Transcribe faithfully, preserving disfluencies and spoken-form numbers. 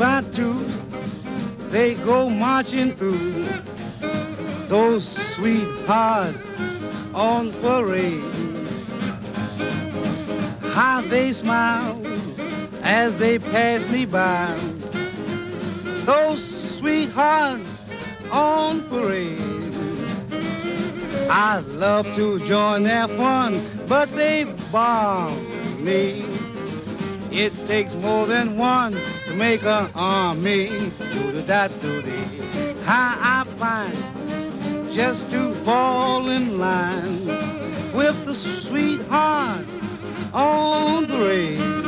by two, they go marching through. Those sweethearts on parade, how they smile as they pass me by. Those sweethearts on parade, I'd love to join their fun, but they bar me. It takes more than one to make an army. Do-da-da-do-dee. How I find just to fall in line with the sweetheart on parade.